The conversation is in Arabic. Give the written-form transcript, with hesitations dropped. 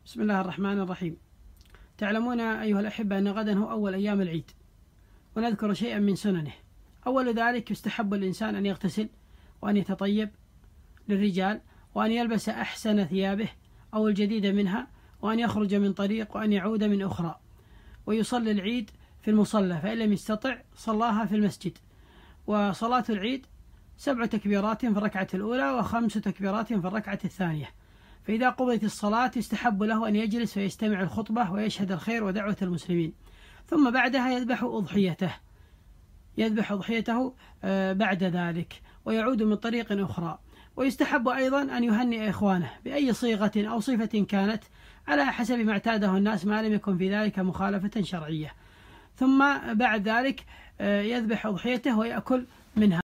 بسم الله الرحمن الرحيم. تعلمون أيها الأحبة أن غدا هو أول أيام العيد، ونذكر شيئا من سننه. أول ذلك يستحب الإنسان أن يغتسل وأن يتطيب للرجال، وأن يلبس أحسن ثيابه أو الجديدة منها، وأن يخرج من طريق وأن يعود من أخرى، ويصلي العيد في المصلى، فإن لم يستطع صلاها في المسجد. وصلاة العيد 7 تكبيرات في الركعة الأولى و5 تكبيرات في الركعة الثانية. فإذا قضيت الصلاة يستحب له أن يجلس ويستمع الخطبة ويشهد الخير ودعوة المسلمين، ثم بعدها يذبح أضحيته بعد ذلك ويعود من طريق أخرى. ويستحب أيضا أن يهنئ إخوانه بأي صيغة أو صفة كانت على حسب ما اعتاده الناس، ما لم يكن في ذلك مخالفة شرعية. ثم بعد ذلك يذبح أضحيته ويأكل منها.